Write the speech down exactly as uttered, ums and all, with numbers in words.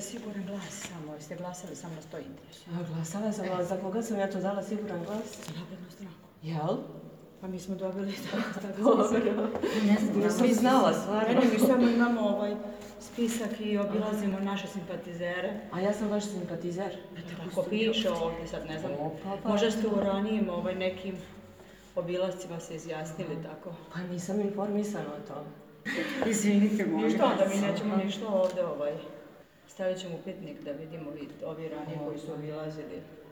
dajte siguran glas samo, jeste glasali, samo nas to interesuje. A, glasala sam, ali za koga sam ja to dala siguran glas? Za naprednu stranku. Jel? Pa mi smo dobili tako Dobro. Ne znam, Nisam i znala, stvarno. Ne, mi samo imamo ovaj spisak i obilazimo naše simpatizere. A ja sam vaš simpatizer. Tako piše ovdje, sad ne znam. O, pa, pa. Možda ste u ranijim ovaj, nekim obilascima se izjasnili tako. Pa nisam informisana o tome. Izvinite, molim vas. Ništa, onda mi nećemo ništa ovdje ovaj. Stavit ćemo upitnik da vidimo i ovi ranije koji su obilazili.